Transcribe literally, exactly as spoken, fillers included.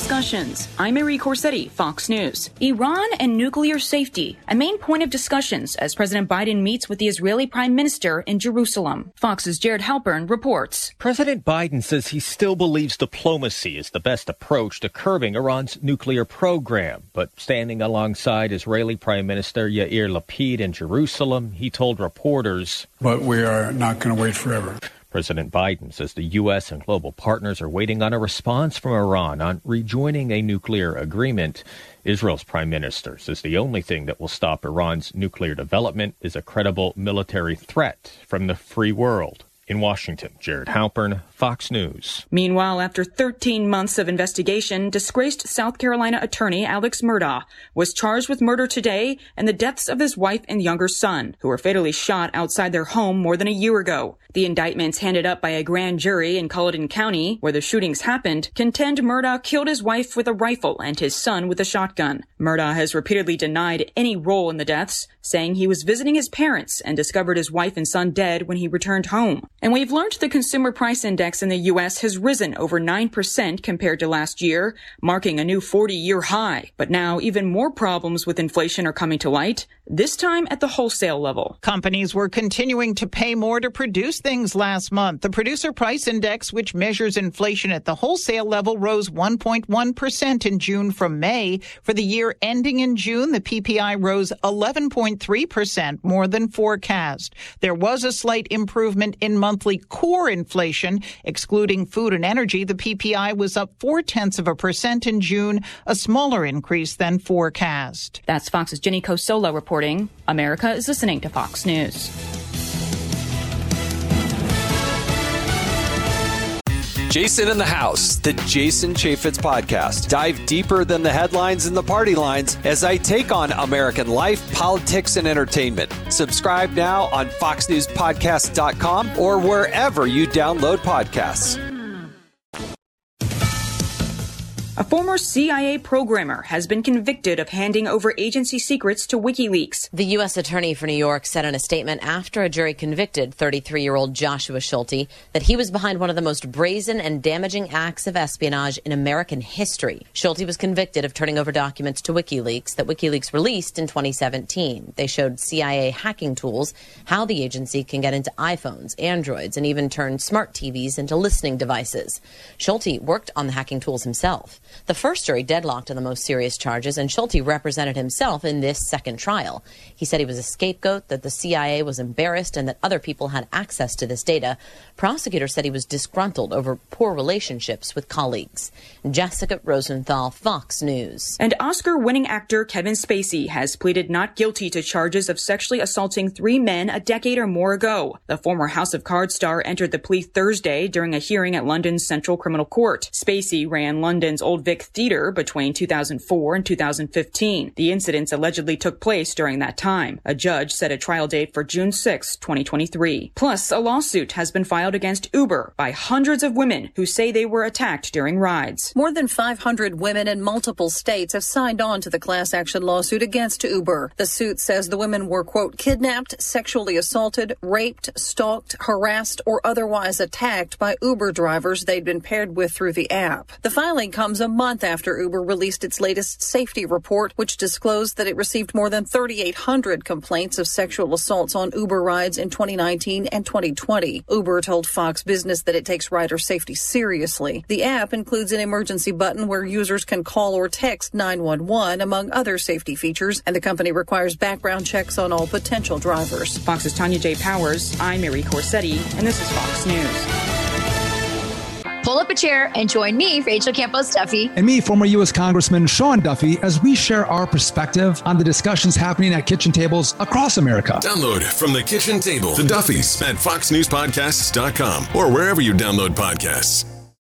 discussions. I'm Marie Corsetti, Fox News. Iran and nuclear safety, a main point of discussions as President Biden meets with the Israeli Prime Minister in Jerusalem. Fox's Jared Halpern reports. President Biden says he still believes diplomacy is the best approach to curbing Iran's nuclear program. But standing alongside Israeli Prime Minister Yair Lapid in Jerusalem, he told reporters, "But we are not going to wait forever." President Biden says the U S and global partners are waiting on a response from Iran on rejoining a nuclear agreement. Israel's prime minister says the only thing that will stop Iran's nuclear development is a credible military threat from the free world. In Washington, Jared Halpern, Fox News. Meanwhile, after thirteen months of investigation, disgraced South Carolina attorney Alex Murdaugh was charged with murder today and the deaths of his wife and younger son, who were fatally shot outside their home more than a year ago. The indictments handed up by a grand jury in Culloden County, where the shootings happened, contend Murdaugh killed his wife with a rifle and his son with a shotgun. Murdaugh has repeatedly denied any role in the deaths, saying he was visiting his parents and discovered his wife and son dead when he returned home. And we've learned the consumer price index in the U S has risen over nine percent compared to last year, marking a new forty-year high. But now even more problems with inflation are coming to light, this time at the wholesale level. Companies were continuing to pay more to produce things last month. The Producer Price Index, which measures inflation at the wholesale level, rose one point one percent in June from May. For the year ending in June, the P P I rose eleven point three percent, more than forecast. There was a slight improvement in monthly core inflation. Excluding food and energy, the P P I was up four-tenths of a percent in June, a smaller increase than forecast. That's Fox's Jenny Cosolo reporting. America is listening to Fox News. Jason in the House, the Jason Chaffetz podcast. Dive deeper than the headlines and the party lines as I take on American life, politics, and entertainment. Subscribe now on fox news podcast dot com or wherever you download podcasts. A former C I A programmer has been convicted of handing over agency secrets to WikiLeaks. The U S attorney for New York said in a statement after a jury convicted thirty-three-year-old Joshua Schulte that he was behind one of the most brazen and damaging acts of espionage in American history. Schulte was convicted of turning over documents to WikiLeaks that WikiLeaks released in twenty seventeen. They showed C I A hacking tools, how the agency can get into iPhones, Androids, and even turn smart T Vs into listening devices. Schulte worked on the hacking tools himself. The first jury deadlocked on the most serious charges, and Schulte represented himself in this second trial. He said he was a scapegoat, that the C I A was embarrassed, and that other people had access to this data. Prosecutors said he was disgruntled over poor relationships with colleagues. Jessica Rosenthal, Fox News. And Oscar-winning actor Kevin Spacey has pleaded not guilty to charges of sexually assaulting three men a decade or more ago. The former House of Cards star entered the plea Thursday during a hearing at London's Central Criminal Court. Spacey ran London's Old Vic Theatre between two thousand four and two thousand fifteen. The incidents allegedly took place during that time. A judge set a trial date for June sixth, twenty twenty-three. Plus, a lawsuit has been filed against Uber by hundreds of women who say they were attacked during rides. More than five hundred women in multiple states have signed on to the class action lawsuit against Uber. The suit says the women were, quote, kidnapped, sexually assaulted, raped, stalked, harassed, or otherwise attacked by Uber drivers they'd been paired with through the app. The filing comes a month after Uber released its latest safety report, which disclosed that it received more than thirty-eight hundred complaints of sexual assaults on Uber rides in twenty nineteen and twenty twenty. Uber told Fox Business that it takes rider safety seriously. The app includes an emergency button where users can call or text nine one one, among other safety features, and the company requires background checks on all potential drivers. Fox's Tanya J. Powers, I'm Marie Corsetti, and this is Fox News. Pull up a chair and join me, Rachel Campos Duffy. And me, former U S Congressman Sean Duffy, as we share our perspective on the discussions happening at kitchen tables across America. Download From the Kitchen Table, The Duffys, at fox news podcasts dot com or wherever you download podcasts.